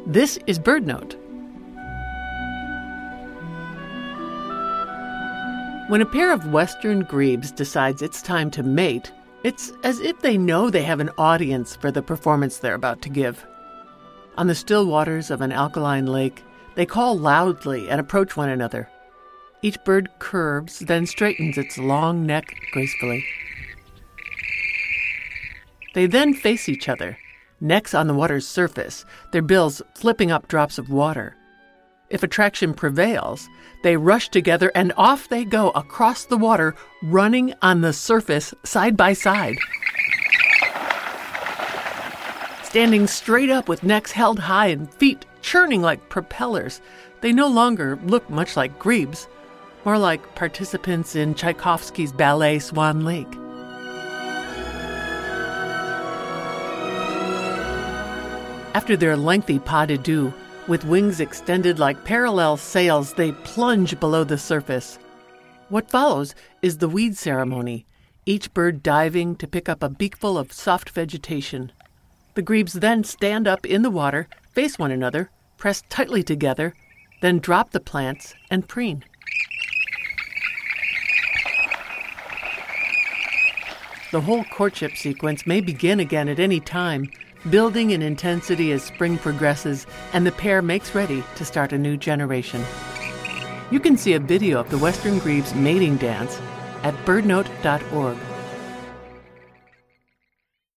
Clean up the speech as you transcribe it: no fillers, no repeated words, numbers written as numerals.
This is BirdNote. When a pair of western grebes decides it's time to mate, it's as if they know they have an audience for the performance they're about to give. On the still waters of an alkaline lake, they call loudly and approach one another. Each bird curves, then straightens its long neck gracefully. They then face each other, necks on the water's surface, their bills flipping up drops of water. If attraction prevails, they rush together and off they go across the water, running on the surface side by side. Standing straight up with necks held high and feet churning like propellers, they no longer look much like grebes, more like participants in Tchaikovsky's ballet Swan Lake. After their lengthy pas de deux, with wings extended like parallel sails, they plunge below the surface. What follows is the weed ceremony, each bird diving to pick up a beakful of soft vegetation. The grebes then stand up in the water, face one another, press tightly together, then drop the plants and preen. The whole courtship sequence may begin again at any time, building in intensity as spring progresses and the pair makes ready to start a new generation. You can see a video of the western grebe's mating dance at birdnote.org.